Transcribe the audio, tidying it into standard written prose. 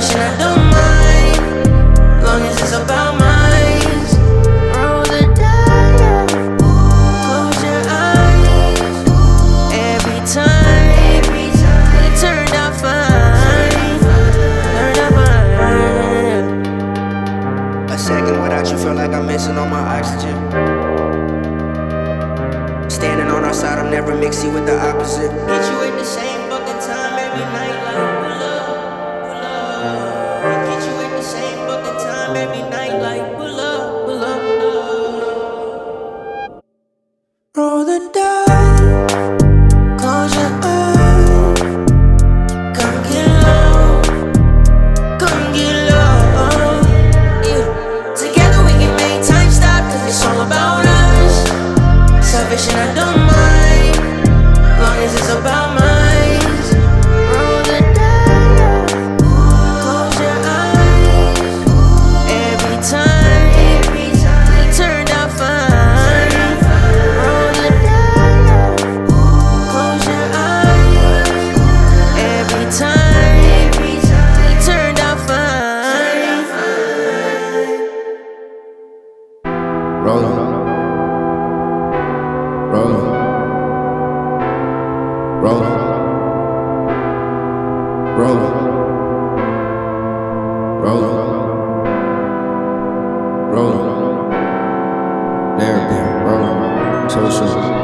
Selfish and I don't mind, long as it's about minds. Roll the dice, close your eyes. Every time, it turned out fine. Turned out fine. A second without you feel like I'm missing all my oxygen. Standing on our side, I'm never mixing with the opposite. Hit you at the same fucking time every night, like pull up, pull up. Hit you at the same fucking time every night, like pull up, pull up, pull up. Roll the dice, close your eyes. Come get low, come get low. Yeah. Together we can make time stop, 'cause it's all about us. Selfish and I don't mind, long as it's about minds. Roll the dice, close your eyes. Every time, it turned out fine. Roll the dice, close your eyes. Every time, it turned out fine. Rollin', rollin', rollin', rollin', rollin', rollin'. Therapy, rollin', social.